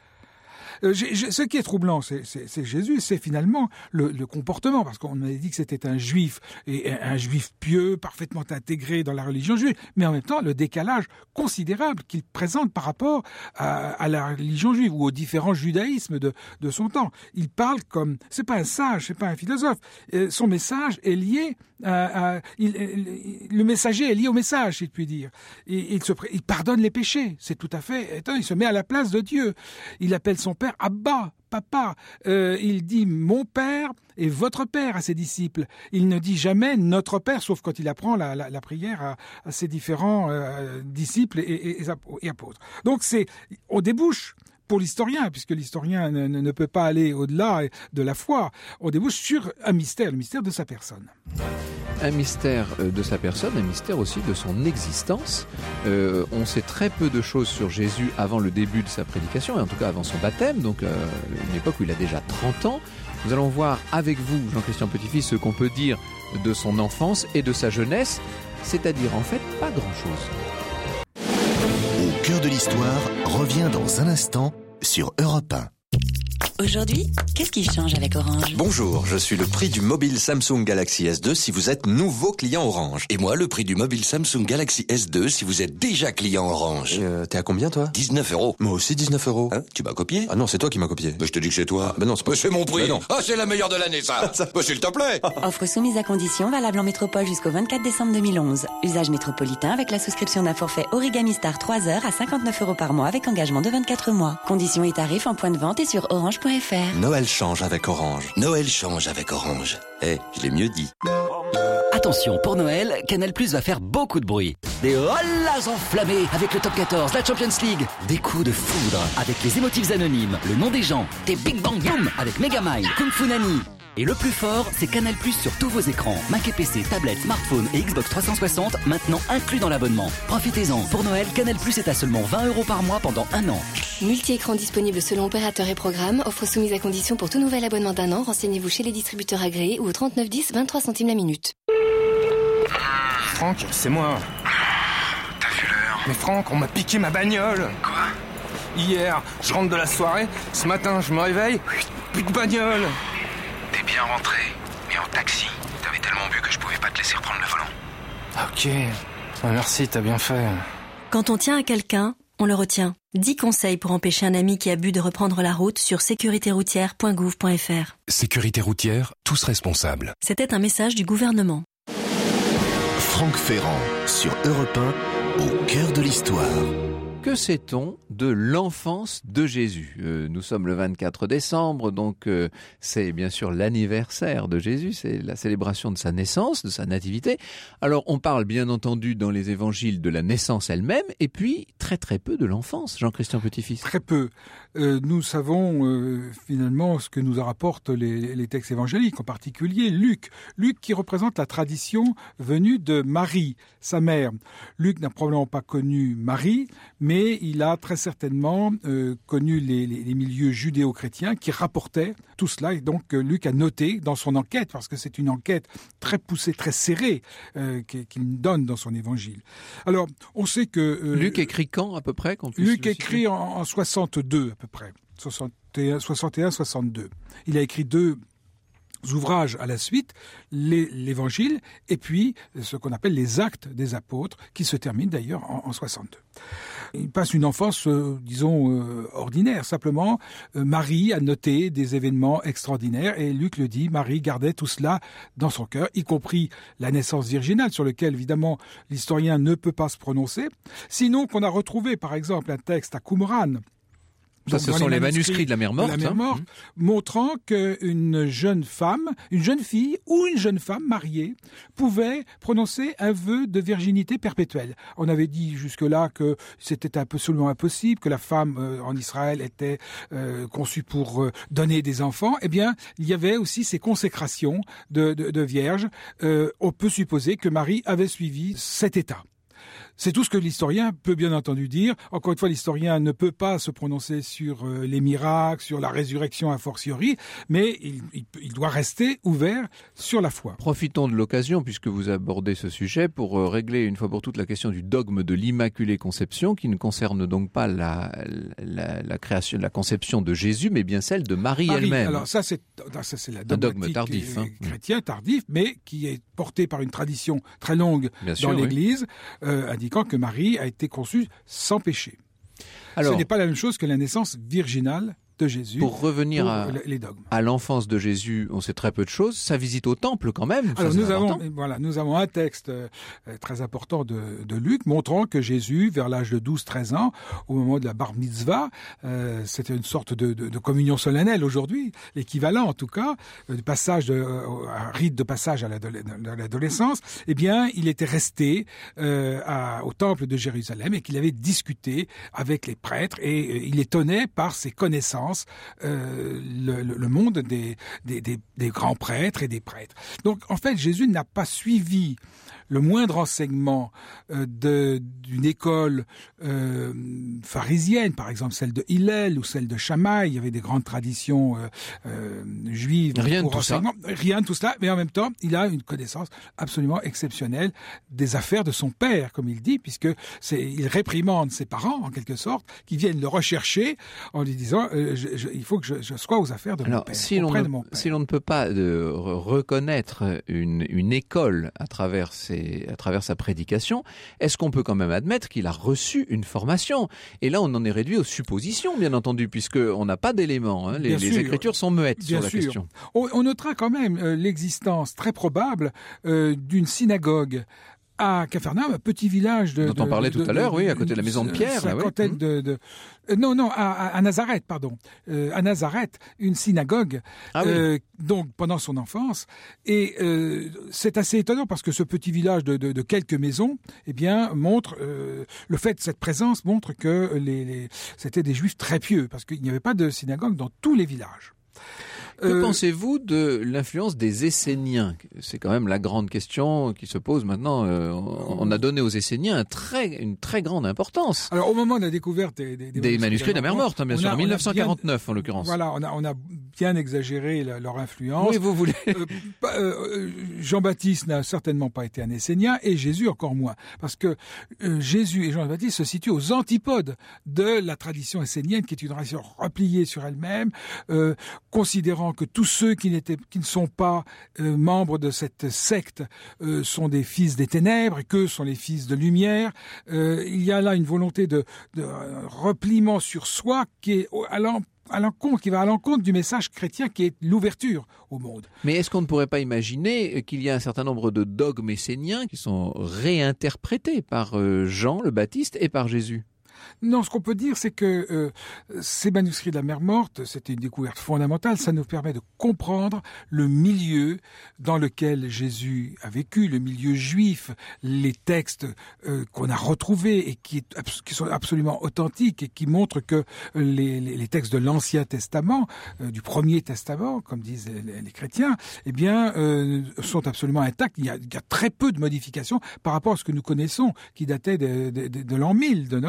Euh, j'ai, j'ai, ce qui est troublant, c'est, c'est, c'est Jésus, c'est finalement le, le comportement, parce qu'on avait dit que c'était un juif, et un, un juif pieux, parfaitement intégré dans la religion juive, mais en même temps le décalage considérable qu'il présente par rapport à, à la religion juive ou aux différents judaïsmes de, de son temps. Il parle comme, c'est pas un sage, c'est pas un philosophe, euh, son message est lié à, à il, il, le messager est lié au message, si je puis dire. Et, il, se, il pardonne les péchés, c'est tout à fait, attends, il se met à la place de Dieu. Il appelle son père Abba, papa. Euh, il dit mon père et votre père à ses disciples. Il ne dit jamais notre père, sauf quand il apprend la, la, la prière à, à ses différents euh, disciples et, et, et apôtres. Donc c'est, on débouche pour l'historien, puisque l'historien ne, ne, ne peut pas aller au-delà de la foi, on débouche sur un mystère, le mystère de sa personne. Un mystère de sa personne, un mystère aussi de son existence. Euh, on sait très peu de choses sur Jésus avant le début de sa prédication, et en tout cas avant son baptême, donc euh, une époque où il a déjà trente ans. Nous allons voir avec vous, Jean-Christian Petit-Fils, ce qu'on peut dire de son enfance et de sa jeunesse, c'est-à-dire en fait pas grand-chose. Au cœur de l'histoire revient dans un instant sur Europe un. Aujourd'hui, qu'est-ce qui change avec Orange ? Bonjour, je suis le prix du mobile Samsung Galaxy S deux si vous êtes nouveau client Orange. Et moi, le prix du mobile Samsung Galaxy S deux si vous êtes déjà client Orange. Euh, t'es à combien, toi ? dix-neuf euros. Moi aussi, dix-neuf euros. Hein ? Tu m'as copié ? Ah non, c'est toi qui m'as copié. Bah, je te dis que c'est toi. Ah, bah non, c'est pas... Bah, c'est mon prix. Bah non. Ah, c'est la meilleure de l'année, ça. Bah, s'il te plaît. Offre soumise à condition, valable en métropole jusqu'au vingt-quatre décembre deux mille onze. Usage métropolitain avec la souscription d'un forfait Origami Star trois heures à cinquante-neuf euros par mois avec engagement de vingt-quatre mois. Conditions et tarifs en point de vente et sur orange point f r. Noël change avec Orange. Noël change avec Orange. Eh, hey, je l'ai mieux dit. Attention, pour Noël, Canal+ va faire beaucoup de bruit. Des hollas enflammés avec le Top quatorze, la Champions League. Des coups de foudre avec les émotifs anonymes, le nom des gens. Des Big Bang Boom avec Megamind, Kung Fu Nani. Et le plus fort, c'est Canal+ sur tous vos écrans. Mac et P C, tablette, smartphone et Xbox trois cent soixante, maintenant inclus dans l'abonnement. Profitez-en. Pour Noël, Canal+ est à seulement vingt euros par mois pendant un an. Multi-écran disponible selon opérateur et programme. Offre soumise à condition pour tout nouvel abonnement d'un an. Renseignez-vous chez les distributeurs agréés ou au trente-neuf dix, vingt-trois centimes la minute. Franck, c'est moi. T'as vu l'heure ? Mais Franck, on m'a piqué ma bagnole. Quoi ? Hier, je rentre de la soirée. Ce matin, je me réveille. Plus de bagnole. T'es bien rentré, mais en taxi. T'avais tellement bu que je pouvais pas te laisser reprendre le volant. Ok. Ah, merci, t'as bien fait. Quand on tient à quelqu'un, on le retient. dix conseils pour empêcher un ami qui a bu de reprendre la route sur sécurité routière point gouv point f r. Sécurité routière, tous responsables. C'était un message du gouvernement. Franck Ferrand sur Europe un, au cœur de l'histoire. Que sait-on de l'enfance de Jésus ? euh, Nous sommes le vingt-quatre décembre, donc euh, c'est bien sûr l'anniversaire de Jésus, c'est la célébration de sa naissance, de sa nativité. Alors on parle bien entendu dans les évangiles de la naissance elle-même, et puis très très peu de l'enfance, Jean-Christian Petit-Fils. Très peu. Euh, nous savons euh, finalement ce que nous rapportent les, les textes évangéliques, en particulier Luc. Luc qui représente la tradition venue de Marie, sa mère. Luc n'a probablement pas connu Marie, mais mais il a très certainement euh, connu les, les, les milieux judéo-chrétiens qui rapportaient tout cela. Et donc, euh, Luc a noté dans son enquête, parce que c'est une enquête très poussée, très serrée, euh, qu'il donne dans son évangile. Alors, on sait que... Euh, Luc écrit quand, à peu près qu'on puisse Luc écrit en, en soixante-deux, à peu près. soixante et un soixante-deux. Il a écrit deux ouvrages à la suite, les, l'évangile et puis ce qu'on appelle les actes des apôtres, qui se terminent d'ailleurs en, en soixante-deux. Il passe une enfance, euh, disons, euh, ordinaire. Simplement, euh, Marie a noté des événements extraordinaires et Luc le dit, Marie gardait tout cela dans son cœur, y compris la naissance virginale, sur lequel, évidemment, l'historien ne peut pas se prononcer. Sinon, qu'on a retrouvé, par exemple, un texte à Qumran. Ça, ce sont les manuscrits de la Mère Morte, de la Mère hein. Morte, montrant qu'une jeune femme, une jeune fille ou une jeune femme mariée pouvait prononcer un vœu de virginité perpétuelle. On avait dit jusque-là que c'était absolument impossible, que la femme euh, en Israël était euh, conçue pour euh, donner des enfants. Eh bien, il y avait aussi ces consécrations de, de, de vierges. Euh, on peut supposer que Marie avait suivi cet état. C'est tout ce que l'historien peut bien entendu dire. Encore une fois, l'historien ne peut pas se prononcer sur euh, les miracles, sur la résurrection a fortiori, mais il, il, il doit rester ouvert sur la foi. Profitons de l'occasion, puisque vous abordez ce sujet, pour euh, régler une fois pour toutes la question du dogme de l'Immaculée Conception, qui ne concerne donc pas la, la, la création, la conception de Jésus, mais bien celle de Marie, Marie elle-même. Alors ça, c'est, ça, c'est la un dogme tardif, hein. chrétien tardif, mais qui est porté par une tradition très longue bien dans sûr, l'Église, oui. euh, indiquant que Marie a été conçue sans péché. Alors, ce n'est pas la même chose que la naissance virginale de Jésus. Pour revenir pour à, les dogmes. à l'enfance de Jésus, on sait très peu de choses. Sa visite au temple, quand même. Alors ça, nous important. avons, voilà, nous avons un texte euh, très important de, de Luc montrant que Jésus, vers l'âge de douze treize ans, au moment de la bar mitzvah, euh, c'était une sorte de, de, de communion solennelle aujourd'hui, l'équivalent en tout cas, euh, du passage, de, euh, un rite de passage à l'adolescence. Eh bien, il était resté euh, à, au temple de Jérusalem et qu'il avait discuté avec les prêtres et euh, il étonnait par ses connaissances Euh, le, le monde des, des, des, des grands prêtres et des prêtres. Donc, en fait, Jésus n'a pas suivi le moindre enseignement euh, de, d'une école euh, pharisienne, par exemple celle de Hillel ou celle de Shammai. Il y avait des grandes traditions euh, euh, juives. Rien de tout ça. Rien de tout cela, mais en même temps, il a une connaissance absolument exceptionnelle des affaires de son père, comme il dit, puisque c'est, il réprimande ses parents, en quelque sorte, qui viennent le rechercher en lui disant euh, je, je, il faut que je, je sois aux affaires de Alors, mon père. Si l'on, ne, si l'on ne peut pas de reconnaître une, une école à travers ses à travers sa prédication, est-ce qu'on peut quand même admettre qu'il a reçu une formation? Et là, on en est réduit aux suppositions, bien entendu, puisqu'on n'a pas d'éléments. Hein. Les, les Écritures sont muettes bien sur la sûr. question. On, on notera quand même euh, l'existence très probable euh, d'une synagogue à Capharnaüm, un petit village de... Dont on parlait de, tout de, à l'heure, de, oui, à côté de la maison de Pierre. Cinquantaine là, oui. de... de euh, non, non, à, à Nazareth, pardon. Euh, à Nazareth, une synagogue, ah, oui. euh, donc pendant son enfance. Et euh, c'est assez étonnant parce que ce petit village de, de, de quelques maisons, eh bien, montre... Euh, le fait de cette présence montre que les, les, c'était des Juifs très pieux, parce qu'il n'y avait pas de synagogue dans tous les villages. Que euh, pensez-vous de l'influence des Esséniens? C'est quand même la grande question qui se pose maintenant. Euh, on a donné aux Esséniens un très, une très grande importance. Alors, au moment de la découverte des, des, des, des manuscrits de la Mer Morte, hein, bien sûr, en dix-neuf cent quarante-neuf bien, en l'occurrence. Voilà, on a, on a bien exagéré la, leur influence. Oui, vous voulez. euh, euh, Jean-Baptiste n'a certainement pas été un Essénien et Jésus encore moins. Parce que euh, Jésus et Jean-Baptiste se situent aux antipodes de la tradition essénienne, qui est une tradition repliée sur elle-même, euh, considérant que tous ceux qui, n'étaient, qui ne sont pas euh, membres de cette secte euh, sont des fils des ténèbres et qu'eux sont les fils de lumière. Euh, il y a là une volonté de, de repliement sur soi qui est à l'encontre à l'encontre, qui va à l'encontre du message chrétien qui est l'ouverture au monde. Mais est-ce qu'on ne pourrait pas imaginer qu'il y a un certain nombre de dogmes esséniens qui sont réinterprétés par Jean le Baptiste et par Jésus ? Non, ce qu'on peut dire, c'est que euh, ces manuscrits de la Mer Morte, c'était une découverte fondamentale. Ça nous permet de comprendre le milieu dans lequel Jésus a vécu, le milieu juif, les textes euh, qu'on a retrouvés et qui, qui sont absolument authentiques et qui montrent que les, les, les textes de l'Ancien Testament, euh, du Premier Testament, comme disent les, les chrétiens, eh bien, euh, sont absolument intacts. Il y, a, il y a très peu de modifications par rapport à ce que nous connaissons, qui datait de, de, de, de l'an mille de notre ère.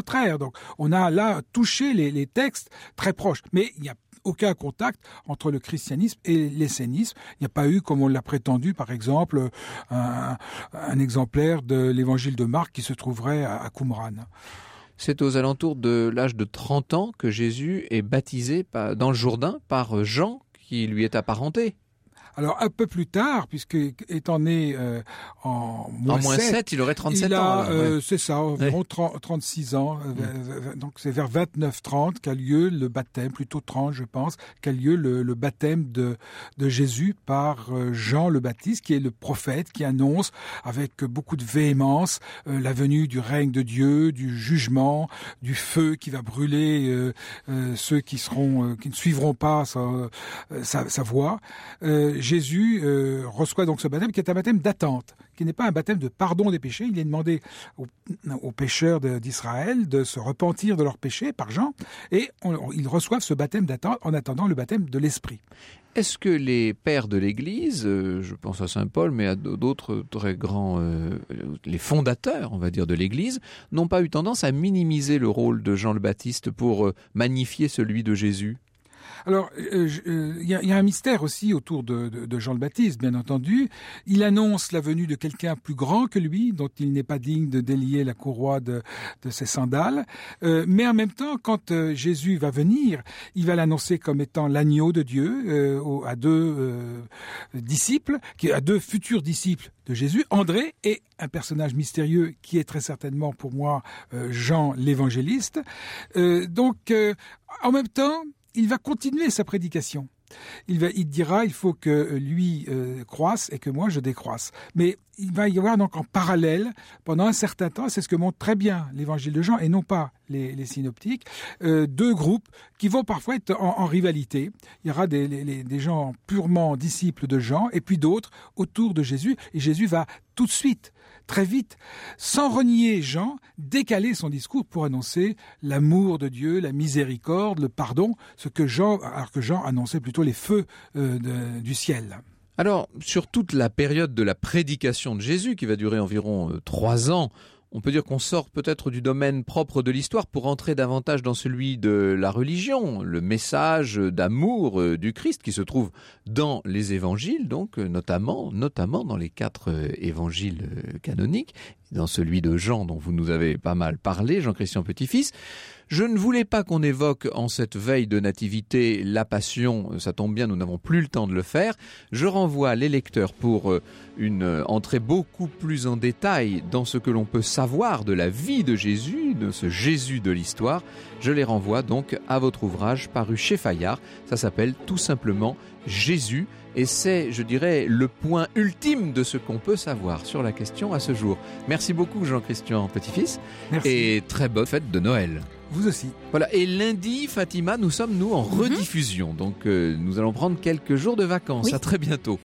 Donc on a là touché les, les textes très proches. Mais il n'y a aucun contact entre le christianisme et l'essénisme. Il n'y a pas eu, comme on l'a prétendu, par exemple, un, un exemplaire de l'évangile de Marc qui se trouverait à, à Qumran. C'est aux alentours de l'âge de trente ans que Jésus est baptisé dans le Jourdain par Jean, qui lui est apparenté. Alors un peu plus tard, puisque étant né euh, en moins, en moins sept, sept, il aurait trente-sept il a, ans. Alors, euh, ouais. C'est ça, environ ouais. trente-six ans. Euh, mmh. Donc c'est vers vingt-neuf trente qu'a lieu le baptême, plutôt trente je pense, qu'a lieu le, le baptême de, de Jésus par euh, Jean le Baptiste, qui est le prophète qui annonce avec beaucoup de véhémence euh, la venue du règne de Dieu, du jugement, du feu qui va brûler euh, euh, ceux qui seront, euh, qui ne suivront pas sa, euh, sa, sa voie. Euh, Jésus euh, reçoit donc ce baptême qui est un baptême d'attente, qui n'est pas un baptême de pardon des péchés. Il est demandé aux, aux pécheurs de, d'Israël de se repentir de leurs péchés par Jean, et on, on, ils reçoivent ce baptême d'attente en attendant le baptême de l'Esprit. Est-ce que les pères de l'Église, euh, je pense à Saint Paul, mais à d'autres très grands, euh, les fondateurs, on va dire, de l'Église, n'ont pas eu tendance à minimiser le rôle de Jean le Baptiste pour euh, magnifier celui de Jésus ? Alors, il euh, euh, y, y a un mystère aussi autour de, de, de Jean le Baptiste, bien entendu. Il annonce la venue de quelqu'un plus grand que lui, dont il n'est pas digne de délier la courroie de, de ses sandales. Euh, mais en même temps, quand euh, Jésus va venir, il va l'annoncer comme étant l'agneau de Dieu euh, au, à deux euh, disciples, qui, à deux futurs disciples de Jésus, André et un personnage mystérieux qui est très certainement pour moi euh, Jean l'évangéliste. Euh, donc, euh, en même temps, il va continuer sa prédication. Il, va, il dira, il faut que lui euh, croisse et que moi je décroisse. Mais il va y avoir donc en parallèle, pendant un certain temps, c'est ce que montre très bien l'évangile de Jean et non pas les, les synoptiques, euh, deux groupes qui vont parfois être en, en rivalité. Il y aura des, les, des gens purement disciples de Jean et puis d'autres autour de Jésus. Et Jésus va tout de suite, très vite, sans renier Jean, décaler son discours pour annoncer l'amour de Dieu, la miséricorde, le pardon, ce que Jean, alors que Jean annonçait plutôt les feux euh, de, du ciel. Alors, sur toute la période de la prédication de Jésus, qui va durer environ euh, trois ans, on peut dire qu'on sort peut-être du domaine propre de l'histoire pour entrer davantage dans celui de la religion, le message d'amour euh, du Christ qui se trouve dans les évangiles, donc euh, notamment, notamment dans les quatre euh, évangiles euh, canoniques, dans celui de Jean dont vous nous avez pas mal parlé, Jean-Christian Petit-Fils. Je ne voulais pas qu'on évoque en cette veille de nativité la passion, ça tombe bien, nous n'avons plus le temps de le faire. Je renvoie les lecteurs pour une entrée beaucoup plus en détail dans ce que l'on peut savoir de la vie de Jésus, de ce Jésus de l'histoire. Je les renvoie donc à votre ouvrage paru chez Fayard. Ça s'appelle tout simplement Jésus. Et c'est, je dirais, le point ultime de ce qu'on peut savoir sur la question à ce jour. Merci beaucoup Jean-Christian Petit-Fils. Merci. Et très bonne fête de Noël. Vous aussi. Voilà, et lundi, Fatima, nous sommes nous en rediffusion. Donc euh, nous allons prendre quelques jours de vacances. Oui. À très bientôt.